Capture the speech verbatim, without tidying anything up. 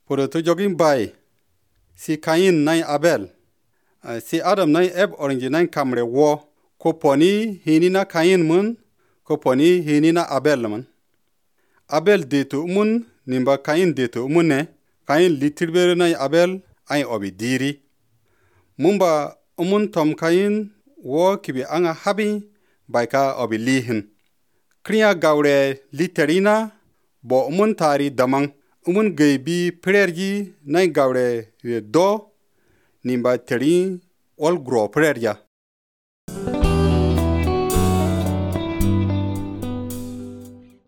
Puro to jogin bai. Si Kain nai Abel. Uh, si Adam nai eb orange nai kamre wo. Ko poni hinina Kain mun. Ko poni hinina Abel mun. Abel deto mun nimba Kain deto mun ne. Kain litirbe nai Abel ay obi diri. Mumba umun tom Kain wo kibi anga habi baika obi lihin. Kriya gaure literina bo umun tari damang. Umun gaybi prerji nai gaure do nimba teri ol gro prerja.